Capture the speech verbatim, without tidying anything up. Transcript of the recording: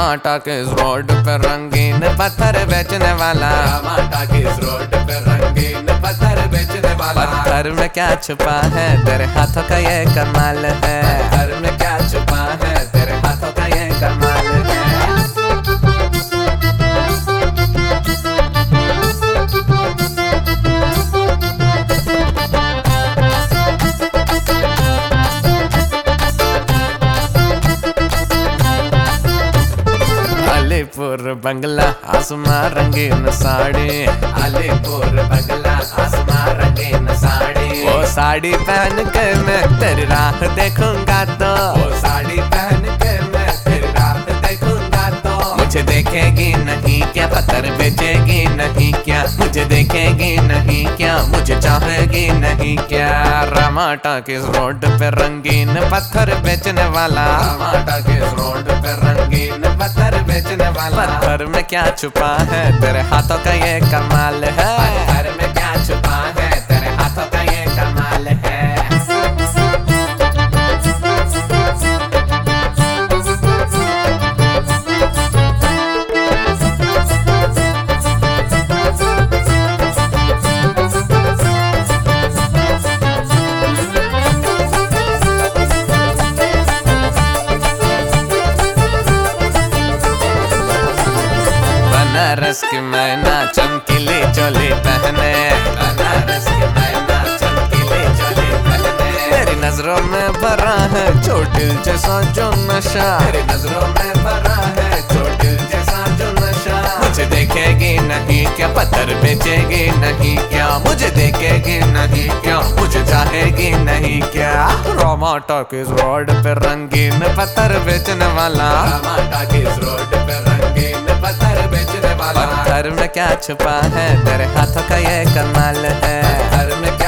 टमाटा के इस रोड पे रंगीन पत्थर बेचने वाला, टमाटा के इस रोड पे रंगीन पत्थर बेचने वाला। पत्थर में क्या छुपा है तेरे हाथों का ये कमाल है, पत्थर में क्या छुपा है तेरे हाथों का ये कमाल है। अलीपुर बंगला आसमां रंगीन साड़ी, अलीपुर बंगला आसमां रंगीन साड़ी। वो साड़ी पहन के मैं तेरी राह देखूंगा तो, वो साड़ी पहन के मैं तेरी राह देखूंगा तो। मुझे देखेगी नहीं क्या पत्थर बेचेगी नहीं क्या, मुझे देखेगी नहीं क्या मुझे चाहेगी नहीं क्या। टमाटा किस रोड पे रंगीन पत्थर बेचने वाला, टमाटा के इस रोड पे रंगीन पत्थर बेचने वाला। पत्थर में क्या छुपा है तेरे हाथों का ये कमाल है, पत्थर में क्या छुपा है तेरे हाथों का ये कमाल है। बनारस की मैना चमकीली चोली पहने, बनारस की मैना चमकीली चोली पहने। तेरी नजरों में भरा है चोटिल जैसा जो नशा, तेरी नजरों में भरा है चोटिल जैसा जो नशा। मुझे देखेगी नहीं क्या पत्थर बेचेगी नहीं क्या, मुझे देखेगी नहीं क्या मुझे चाहेगी नहीं क्या। टमाटा किस रोड पे रंगीन पत्थर बेचने वाला, टमाटा के इस रोड पे रंगीन पत्थर बेचने वाला। पत्थर में क्या छुपा है तेरे हाथों का ये कमाल है, पत्थर में क्या